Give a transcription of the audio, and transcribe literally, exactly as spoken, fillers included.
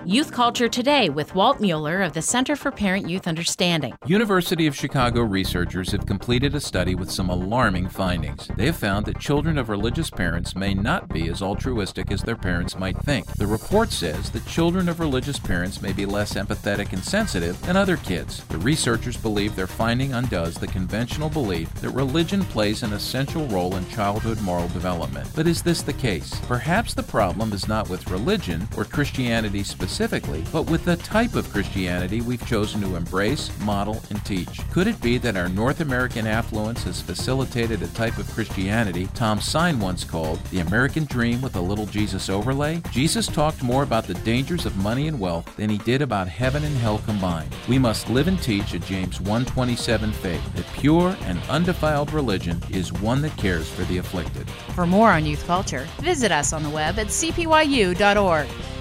Youth Culture Today with Walt Mueller of the Center for Parent-Youth Understanding. University of Chicago researchers have completed a study with some alarming findings. They have found that children of religious parents may not be as altruistic as their parents might think. The report says that children of religious parents may be less empathetic and sensitive than other kids. The researchers believe their finding undoes the conventional belief that religion plays an essential role in childhood moral development. But is this the case? Perhaps the problem is not with religion or Christianity specifically, but with the type of Christianity we've chosen to embrace, model, and teach. Could it be that our North American affluence has facilitated a type of Christianity Tom Sine once called the American dream with a little Jesus overlay? Jesus talked more about the dangers of money and wealth than he did about heaven and hell combined. We must live and teach a James one twenty-seven faith that pure and undefiled religion is one that cares for the afflicted. For more on youth culture, visit us on the web at c p y u dot org.